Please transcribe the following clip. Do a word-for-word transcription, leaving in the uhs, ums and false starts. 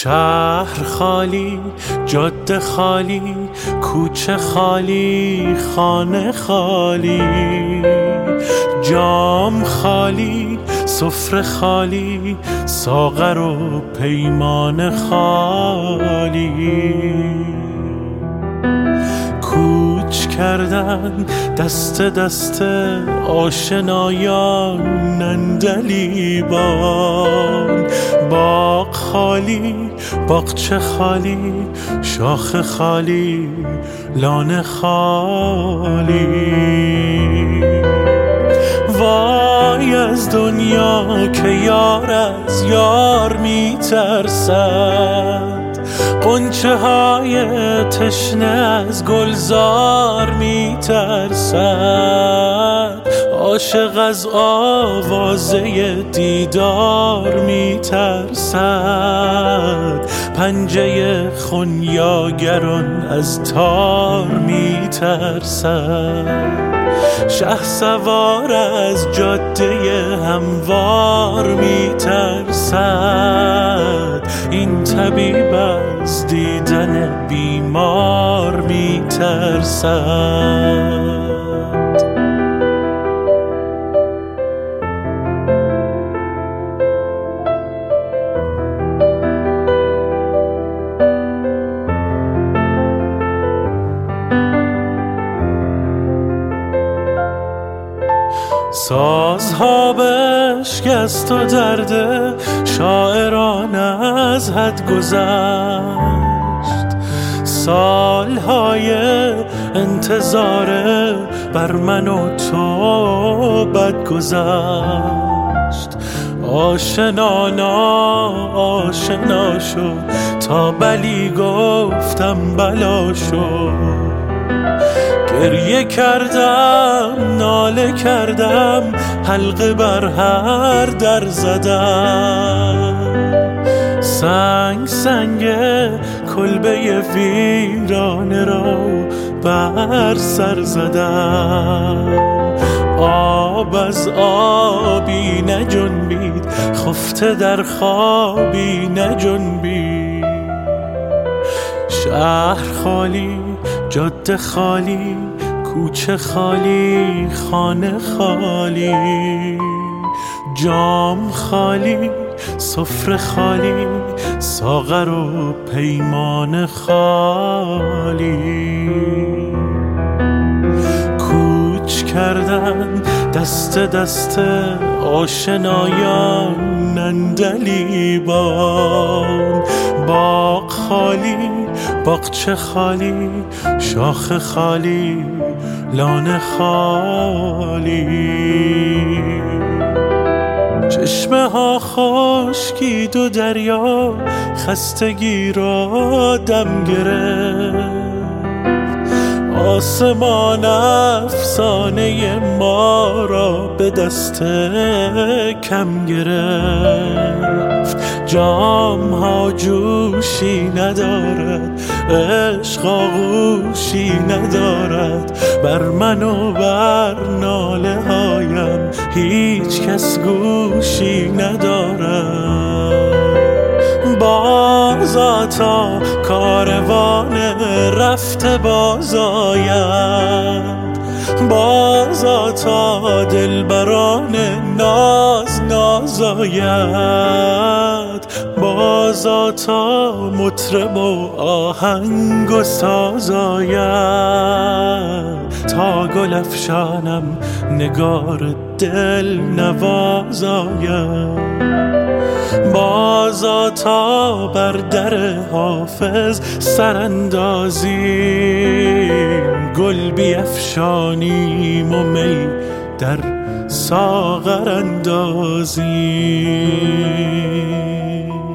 شهر خالی، جاده خالی، کوچه خالی، خانه خالی، جام خالی، سفره خالی، ساغر و پیمان خالی. کوچ کردن دست دست آشنایان نندلیبان، باغ خالی، باغچه خالی، شاخ خالی، لانه خالی. وای از دنیا که یار از یار می ترسد، غنچه های تشنه از گلزار می ترسد، عاشق از آوازه دیدار می ترسد، پنجه خونیاگران از تار می ترسد، شه سوار از جاده هموار می ترسد، این طبیب از دیدن بیمار می ترسد. سازها بشکست و درد شاعران از حد گذشت، سالهای انتظار بر من و تو بد گذشت. آشنا ناآشنا شد تا بلی گفتم بلا شد، گریه کردم ناله کردم حلقه بر هر در زدم، سنگ سنگ کلبه ویرانه را بر سر زدم، آب از آبی نجنبید خفته در خوابی نجنبید. شهر خالی، جاده خالی، کوچه خالی، خانه خالی، جام خالی، سفره خالی، ساغر و پیمان خالی. کوچ کردن دست دست آشنایان نندلیبان، باغ خالی، باغچه خالی، شاخ خالی، لانه خالی. چشمه ها خشکید و دریا خستگی را دم گرفت، آسمان افسانه ما را به دست کم گرفت. جام ها جوشی ندارد، عشق آغوشی ندارد، بر من و بر ناله هایم هیچ کس گوشی ندارد. بازا تا کاروان رفته باز آید، بازا تا دلبران ناز ناز آید، بازا تا مطرب و آهنگ و ساز آید، تا گل افشانم نگار دل نواز آید، بازا تا بر در حافظ سراندازیم، گل بیفشانیم و می در ساغر اندازیم.